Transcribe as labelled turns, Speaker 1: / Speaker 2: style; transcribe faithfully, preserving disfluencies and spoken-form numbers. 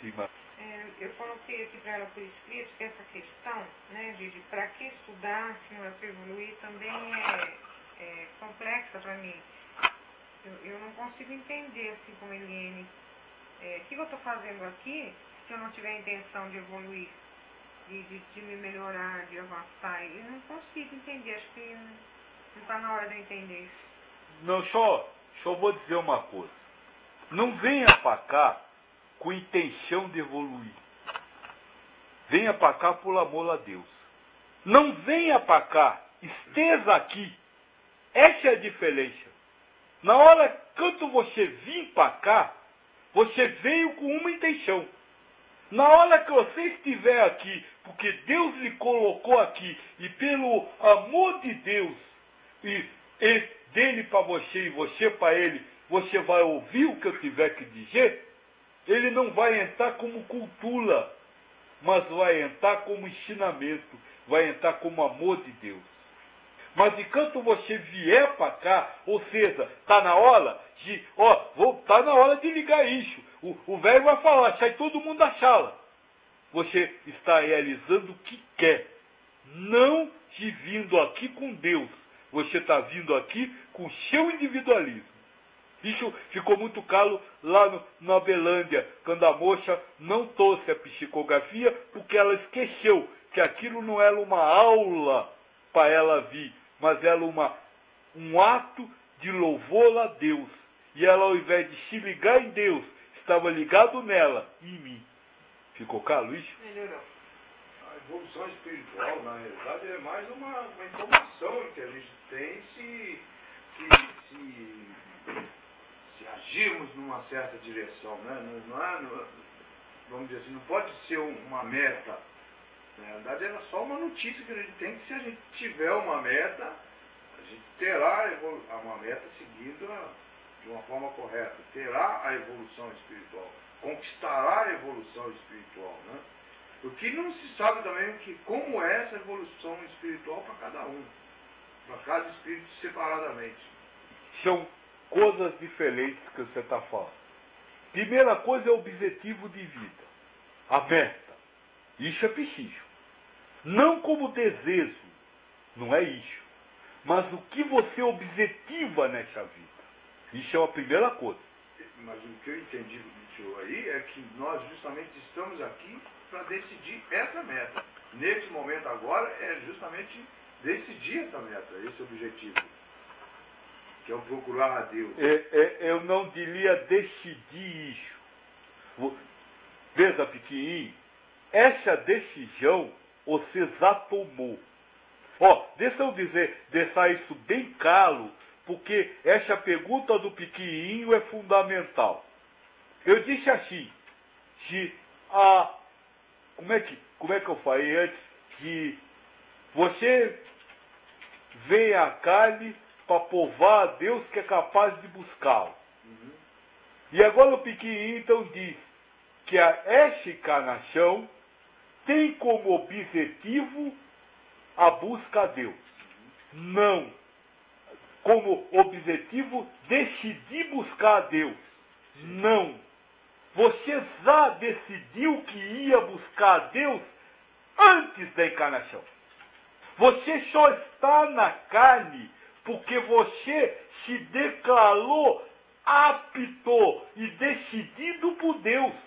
Speaker 1: Sim, mas...
Speaker 2: É, eu coloquei aqui para ela por escrito que essa questão, né, de, de para que estudar se não é para evoluir, também é, é complexa para mim. Eu, eu não consigo entender, assim como Eliane, é, o que eu estou fazendo aqui se eu não tiver intenção de evoluir, de, de, de me melhorar, de avançar. Eu não consigo entender, acho que não está na hora de eu entender isso.
Speaker 1: Não, só, só vou dizer uma coisa. Não venha para cá com intenção de evoluir. Venha para cá por amor a Deus. Não venha para cá, esteja aqui. Essa é a diferença. Na hora quando você vir para cá, você veio com uma intenção. Na hora que você estiver aqui, porque Deus lhe colocou aqui, e pelo amor de Deus, e, e dele para você e você para ele, você vai ouvir o que eu tiver que dizer, ele não vai entrar como cultura, mas vai entrar como ensinamento, vai entrar como amor de Deus. Mas enquanto você vier para cá, ou seja, está na hora de, ó, está na hora de ligar isso. O, o velho vai falar, sai todo mundo da sala. Você está realizando o que quer, não de vindo aqui com Deus. Você está vindo aqui com o seu individualismo. Isso ficou muito claro lá no, na Belândia, quando a moça não trouxe a psicografia, porque ela esqueceu que aquilo não era uma aula para ela vir, mas era uma, um ato de louvor a Deus. E ela, ao invés de se ligar em Deus, estava ligado nela e em mim. Ficou claro isso?
Speaker 2: Melhorou.
Speaker 3: A evolução espiritual, na realidade, é mais uma, uma informação que a gente tem se, se, se, se agirmos numa certa direção. Né? Não, não é, não, vamos dizer assim, não pode ser uma meta. Na realidade, era só uma notícia que a gente tem, que se a gente tiver uma meta, a gente terá uma meta seguida de uma forma correta, terá a evolução espiritual, conquistará a evolução espiritual. Né? O que não se sabe também é que, como é essa evolução espiritual para cada um, para cada espírito separadamente.
Speaker 1: São coisas diferentes que você está falando. Primeira coisa é o objetivo de vida, a meta. Isso é preciso. Não como desejo, não é isso. Mas o que você objetiva nessa vida. Isso é a primeira coisa.
Speaker 3: Mas o que eu entendi do senhor aí é que nós justamente estamos aqui para decidir essa meta. Nesse momento agora é justamente decidir essa meta, esse objetivo. Que é o procurar a Deus.
Speaker 1: É, é, eu não diria decidir isso. Veja, pequenininho, essa decisão você já tomou. Ó, deixa eu dizer, deixar isso bem claro, porque essa pergunta do pequenininho é fundamental. Eu disse assim, se a, como é que, como é que eu falei antes, que você vem a carne para provar a Deus que é capaz de buscá-lo.
Speaker 3: Uhum.
Speaker 1: E agora o pequenininho então diz que a, essa encarnação tem como objetivo a busca a Deus. Não. Como objetivo decidir buscar a Deus. Não. Você já decidiu que ia buscar a Deus antes da encarnação. Você só está na carne porque você se declarou apto e decidido por Deus.